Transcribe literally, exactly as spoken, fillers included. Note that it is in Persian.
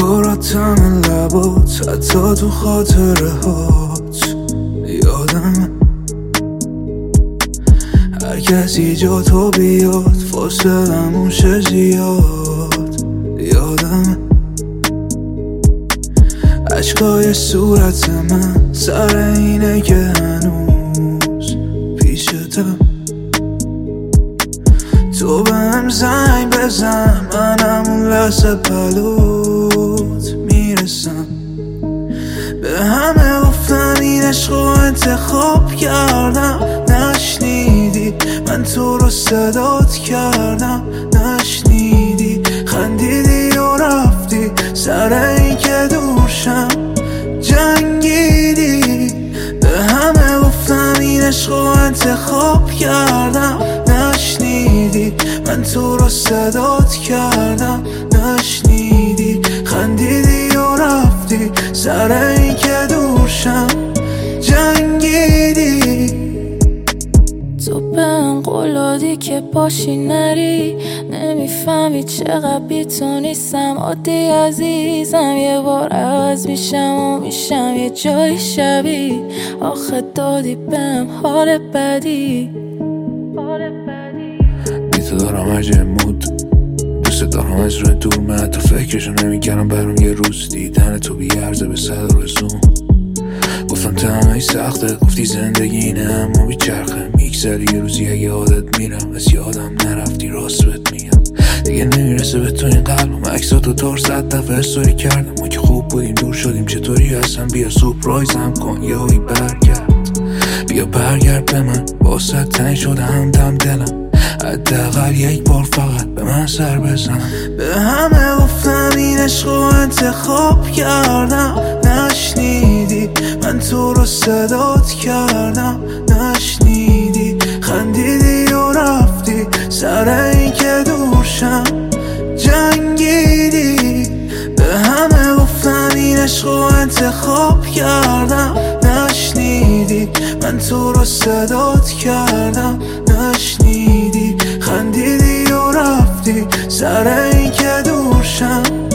دوراتم لبات، حتی تو خاطره هات یادمه هر کسی جا تو بیاد فاصلمون شه زیاد. یادمه عشقای صورت من سر اینه که هنوز پیشتم. تو به هم زنگ بزن، منم اون لحظه پلوت میرسم. به همه گفتم این عشق رو انتخاب کردم، نشنیدی من تو رو صدات کردم. نشنیدی خندیدی و رفتی سر این که دورشم جنگیدی. به همه گفتم این عشق رو انتخاب کردم، نشنیدی من تو رو صدات کردم. نشنیدی خندیدی و رفتی سر این که دورشم جنگیدی. تو بهم قول دادی که باشی نری، نمیفهمی چقدر بی تو نیستم. عادی عزیزم یه بار عوض میشم و میشم یه جای شبیه. آخه دادی بهم حال بدی. بی تو دارم عجب مود، دوست دارم از رو دور، من حتی فکرشو نمیکردم برام یه روز دیدن تو بیارزه به صد رزوم. گفتم تنهایی سخته، گفتی زندگی اینه اما بیچرخه. میگذری یه روزی اگه عادت میرم از یادم نرفتی، راست بهت میگم دیگه نمیرسه به تو این قلبم. عکساتو تار صد دفعه استوری کردم، ما که خوب بودیم دور شدیم چطوری هستم. بیا سورپرایزم کن یهویی برگرد، بیا برگرد به من، واسه تنگ شده همدم دلم. حداقل یک بار فقط به من سر بزن. به همه گفتم این عشق رو انتخاب کردم، نشنیدی من تو رو صدات کردم. نشنیدی خندیدی و رفتی سر این که دورشم جنگیدی. به همه گفتم این عشق رو انتخاب کردم، نشنیدی من تو رو صدات کردم. نشنیدی خندیدی و رفتی سر این که دورشم